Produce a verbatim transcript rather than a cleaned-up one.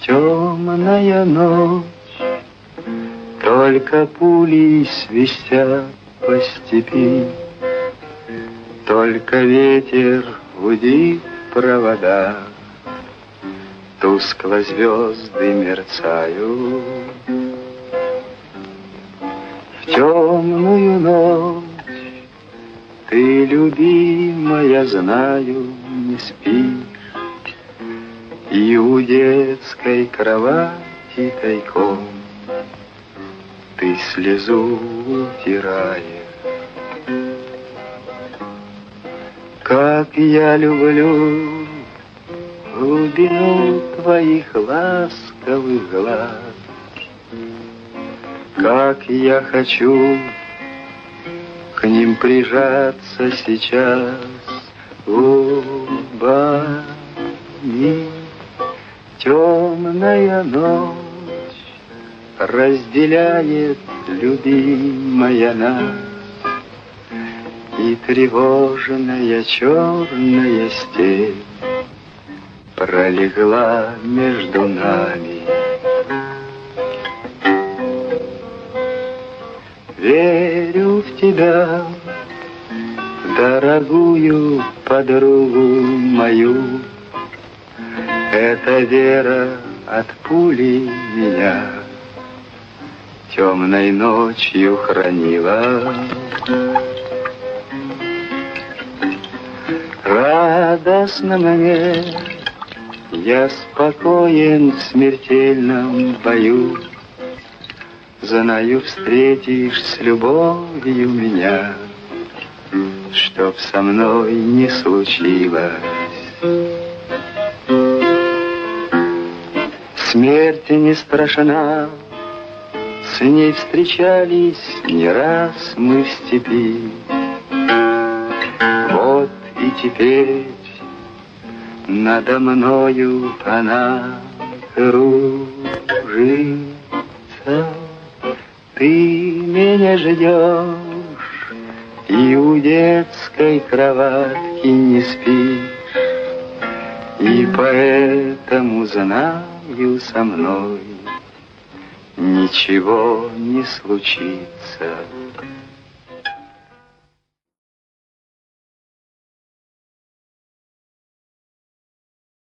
Темная ночь, только пули свистят по степи, только ветер гудит провода, тускло звезды мерцают. В темную ночь ты, любимая, знаю, не спишь, и у детской кровати тайком ты слезу утираешь. Как я люблю глубину твоих ласковых глаз, как я хочу к ним прижаться сейчас губами. Темная ночь разделяет, любимая, нас, и тревожная черная степь пролегла между нами. Верю в тебя, дорогую подругу мою. Эта вера от пули меня темной ночью хранила. Радостно мне, я спокоен в смертельном бою. Знаю, встретишь с любовью меня, чтоб со мной не случилось. Смерть не страшна, с ней встречались не раз мы в степи. Вот и теперь надо мною она кружится. Ты меня ждешь и у детской кроватки не спишь, и поэтому знаю, со мной ничего не случится.